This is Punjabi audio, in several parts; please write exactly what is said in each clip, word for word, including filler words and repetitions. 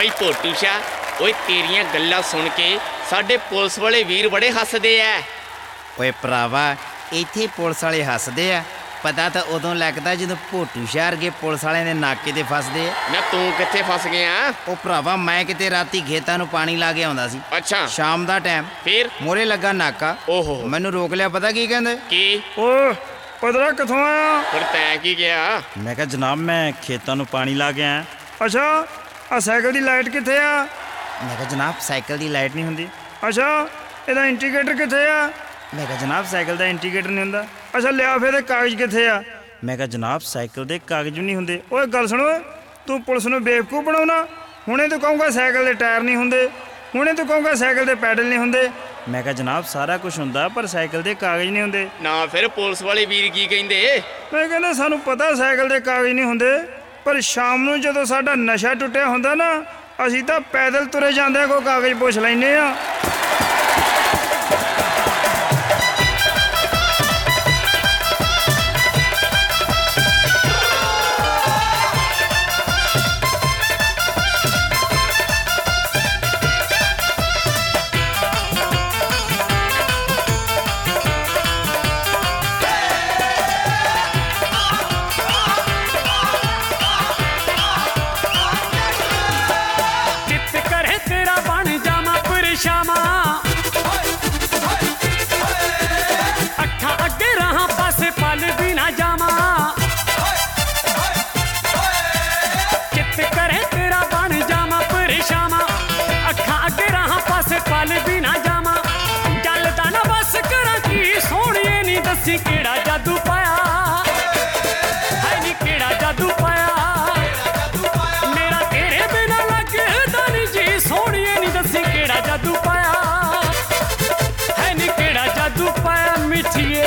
ਬਈ ਭੋਟੂ ਸ਼ਾਹ ਓਏ ਤੇਰੀਆਂ ਗੱਲਾਂ ਸੁਣ ਕੇ ਸਾਡੇ ਪੁਲਿਸ ਵਾਲੇ ਵੀਰ ਬੜੇ ਹੱਸਦੇ ਐ। ਓਏ ਭਰਾਵਾ ਇੱਥੇ ਪੁਲਿਸ ਵਾਲੇ ਹੱਸਦੇ ਆ, ਪਤਾ ਤਾਂ ਉਦੋਂ ਲੱਗਦਾ ਜਦੋਂ ਭੋਟੂ ਸ਼ਾਹ ਵਰਗੇ ਪੁਲਿਸ ਵਾਲਿਆਂ ਦੇ ਨਾਕੇ ਤੇ ਫਸਦੇ ਆ। ਨਾ ਤੂੰ ਕਿੱਥੇ ਫਸ ਗਿਆ? ਉਹ ਭਰਾਵਾ ਮੈਂ ਕਿਤੇ ਰਾਤੀ ਖੇਤਾਂ ਨੂੰ ਪਾਣੀ ਲਾ ਕੇ ਆਉਂਦਾ ਸੀ। ਅੱਛਾ ਸ਼ਾਮ ਦਾ ਟਾਈਮ, ਫਿਰ ਮੋਰੇ ਲੱਗਾ ਨਾਕਾ। ਓਹੋ ਮੈਨੂੰ ਰੋਕ ਲਿਆ, ਪਤਾ ਕੀ ਕਹਿੰਦੇ? ਕੀ? ਓ ਪਤਰਾ ਕਿੱਥੋਂ ਆਇਆ? ਫਿਰ ਤੈਂ ਕੀ ਕਿਹਾ? ਮੈਂ ਕਿਹਾ ਜਨਾਬ ਮੈਂ ਖੇਤਾਂ ਨੂੰ ਪਾਣੀ ਲਾ ਕੇ ਆਇਆ। ਅੱਛਾ ਆ ਸਾਈਕਲ ਦੀ ਲਾਈਟ ਕਿੱਥੇ ਆ? ਮੈਂ ਕਿਹਾ ਜਨਾਬ ਸਾਈਕਲ ਦੀ ਲਾਈਟ ਨਹੀਂ ਹੁੰਦੀ। ਅੱਛਾ ਇਹਦਾ ਇੰਡੀਕੇਟਰ ਕਿੱਥੇ ਆ? ਮੈਂ ਕਿਹਾ ਜਨਾਬ ਸਾਈਕਲ ਦਾ ਇੰਡੀਕੇਟਰ ਨਹੀਂ ਹੁੰਦਾ। ਅੱਛਾ ਲਿਆ ਫਿਰ ਕਾਗਜ਼ ਕਿੱਥੇ ਆ? ਮੈਂ ਕਿਹਾ ਜਨਾਬ ਸਾਈਕਲ ਦੇ ਕਾਗਜ਼ ਵੀ ਨਹੀਂ ਹੁੰਦੇ। ਓਏ ਗੱਲ ਸੁਣੋ, ਤੂੰ ਪੁਲਿਸ ਨੂੰ ਬੇਵਕੂਫ ਬਣਾਉਣਾ। ਹੁਣੇ ਤੂੰ ਕਹੂੰਗਾ ਸਾਈਕਲ ਦੇ ਟਾਇਰ ਨਹੀਂ ਹੁੰਦੇ, ਹੁਣੇ ਤੂੰ ਕਹੂੰਗਾ ਸਾਈਕਲ ਦੇ ਪੈਡਲ ਨਹੀਂ ਹੁੰਦੇ। ਮੈਂ ਕਿਹਾ ਜਨਾਬ ਸਾਰਾ ਕੁਝ ਹੁੰਦਾ ਪਰ ਸਾਈਕਲ ਦੇ ਕਾਗਜ਼ ਨਹੀਂ ਹੁੰਦੇ। ਨਾ ਫਿਰ ਪੁਲਿਸ ਵਾਲੇ ਵੀਰ ਕੀ ਕਹਿੰਦੇ? ਮੈਂ ਕਹਿੰਦਾ ਸਾਨੂੰ ਪਤਾ ਸਾਈਕਲ ਦੇ ਕਾਗਜ਼ ਨਹੀਂ ਹੁੰਦੇ, ਪਰ ਸ਼ਾਮ ਨੂੰ ਜਦੋਂ ਸਾਡਾ ਨਸ਼ਾ ਟੁੱਟਿਆ ਹੁੰਦਾ ਨਾ ਅਸੀਂ ਤਾਂ ਪੈਦਲ ਤੁਰੇ ਜਾਂਦੇ ਕੋਈ ਕਾਗਜ਼ ਪੁੱਛ ਲੈਂਦੇ ਆ। ਅਸੀਂ ਕਿਹੜਾ ਜਾਦੂ ਪਾਇਆ ਹੈ ਨੀ ਕਿਹੜਾ ਜਾਦੂ ਪਾਇਆ ਮੇਰਾ ਤੇਰੇ ਬਿਨਾ ਲੱਗਦਾ ਨੀ ਜੀ ਸੋਹਣੀਏ ਨੀ ਦੱਸੀ ਕਿਹੜਾ ਜਾਦੂ ਪਾਇਆ ਹੈ ਨੀ ਕਿਹੜਾ ਜਾਦੂ ਪਾਇਆ ਮਿੱਠੀਏ।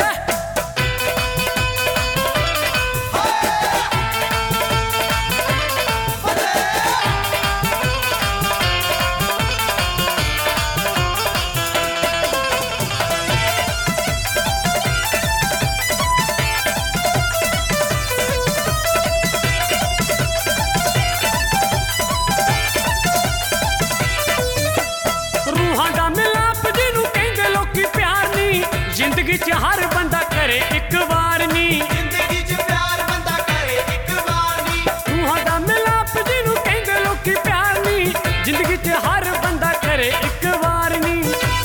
ਜ਼ਿੰਦਗੀ 'ਚ ਹਰ ਬੰਦਾ ਕਰੇ ਇੱਕ ਵਾਰ ਨੀ ਜ਼ਿੰਦਗੀ 'ਚ ਪਿਆਰ ਬੰਦਾ ਕਰੇ ਇੱਕ ਵਾਰ ਨੀ ਰੂਹਾਂ ਦਾ ਮਿਲਾਪ ਜਿਹਨੂੰ ਕਹਿੰਦੇ ਲੋਕੀ ਪਿਆਰ ਨੀ ਜ਼ਿੰਦਗੀ 'ਚ ਹਰ ਬੰਦਾ ਕਰੇ ਇੱਕ ਵਾਰ ਨੀ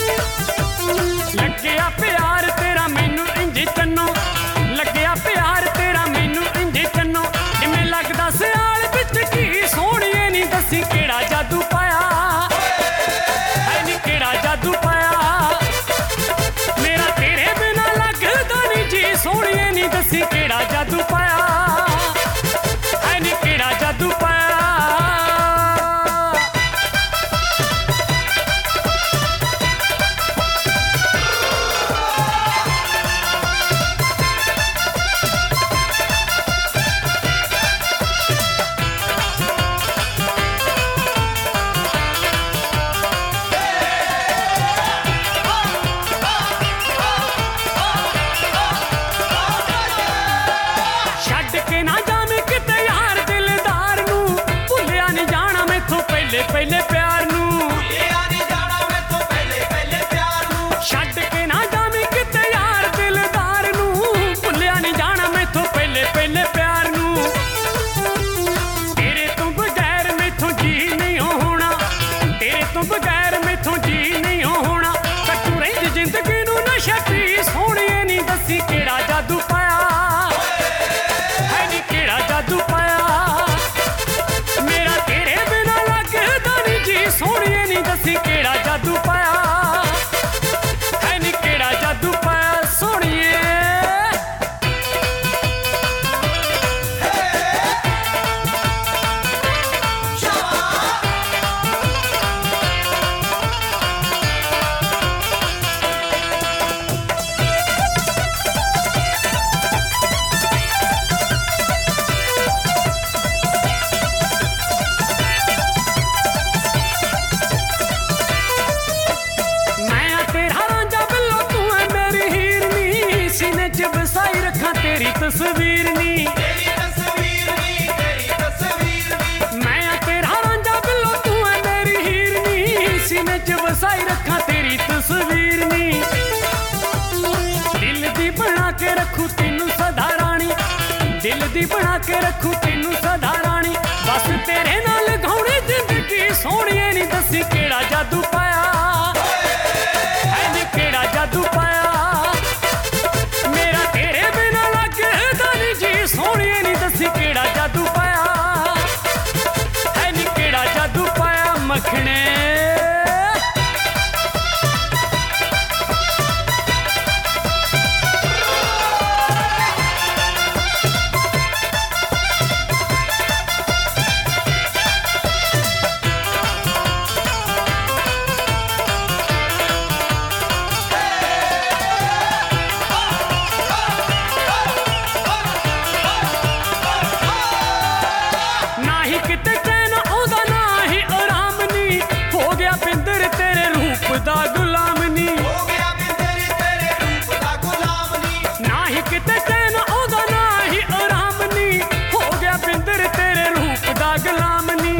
ਲੱਗਿਆ ਪਿਆਰ ਤੇਰਾ ਮੈਨੂੰ ਇੰਝ ਚੰਨੋ ਲੱਗਿਆ ਪਿਆਰ ਤੇਰਾ ਮੈਨੂੰ ਇੰਝ ਚੰਨੋ ਜਿਵੇਂ ਲੱਗਦਾ ਸਿਆਲ ਵਿੱਚ ਕੀ ਸੋਹਣੀਏ ਨੀ ਦੱਸੀ ਕਿਹੜਾ ਜਾਦੂ ਪਾਇਆ ਹੈ ਨੀ ਕਿਹੜਾ ਜਾਦੂ ਪਾਇਆ ਸੋਹਣੀਏ ਨੀ ਦੱਸੀ ਕਿਹੜਾ ਜਾਦੂ ਪਾਇਆ ਹੈ ਨੀ ਕਿਹੜਾ ਜਾਦੂ ਪਾਇਆ। ਪਹਿਲੇ ਪਿਆਰ ਨੂੰ ਭੁੱਲਿਆ ਨੀ ਜਾਣਾ ਮੈਥੋਂ ਪਹਿਲੇ ਪਹਿਲੇ ਪਿਆਰ ਨੂੰ ਛੱਡ ਕੇ ਨਾ ਜਾਵੀਂ ਕਿਤੇ ਯਾਰ ਦਿਲਦਾਰ ਨੂੰ ਭੁੱਲਿਆ ਨੀ ਜਾਣਾ ਮੈਥੋਂ ਪਹਿਲੇ ਪਹਿਲੇ ਪਿਆਰ ਨੂੰ ਤੇਰੇ ਤੋਂ ਬਗੈਰ ਮੈਥੋਂ ਜੀ ਨਹੀਂ ਹੋਣਾ ਤੇਰੇ ਤੋਂ ਬਗੈਰ ਮੈਥੋਂ ਜੀ ਨਹੀਂ ਹੋਣਾ ਕੱਟੂ ਰਹਿੰਦੀ ਜ਼ਿੰਦਗੀ ਨੂੰ ਨਸ਼ਾ ਪੀ ਸੋਹਣੀਏ ਨੀ ਦੱਸੀ ਕਿਹੜਾ ਜਾਦੂ ਪਾਇਆ ਹੈ ਨੀ ਕਿਹੜਾ ਜਾਦੂ ਪਾਇਆ ਮੇਰਾ ਤੇਰੇ ਬਿਨਾ ਲੱਗਦਾ ਨੀ ਜੀ ਸੋਹਣੀਏ ਨੀ ਦੱਸੀ ਕਿਹੜਾ ਜਾਦੂ ਪਾਇਆ ਹੈ ਨੀ ਕਿਹੜਾ ਜਾਦੂ ਪਾਇਆ ਸੋਹਣੀਏ। ਵਸਾਈ ਰੱਖਾਂ ਤੇਰੀ ਤਸਵੀਰ ਨੀ ਤੇਰੀ ਤਸਵੀਰ ਨੀ ਤੇਰੀ ਤਸਵੀਰ ਨੀ ਮੈਂ ਤੇਰਾ ਰਾਂਝਾ ਬਿੱਲੋ सीने च वसाई रखा तेरी तस्वीर नी दिल दी बना के रखू तेनू सदा रानी दिल दी बना के रखू तेनू सदा रानी बस तेरे नाल घौड़ी जिंदगी सोहणिए नी दसी केड़ा जादू पाया है नी केड़ा जादू पाया मेरा तेरे बिना लगदा नी जी सोहणिए नी दसी केड़ा जादू पाया है नी केड़ा जादू पाया मखने दा गुलाम नी हो गया बिंदर तेरे रूप दा गुलाम नी ना ही किते चैन ओदा ना ही आराम नी हो गया बिंदर तेरे रूप दा गुलाम नी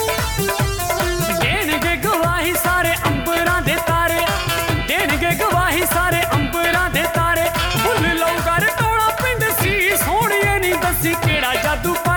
देणगे गवाही सारे अंबरां दे तारे देणगे गवाही सारे अंबरां दे तारे भुल लो कर टोला पिंड सी सोहणिए नी दसी केड़ा जादू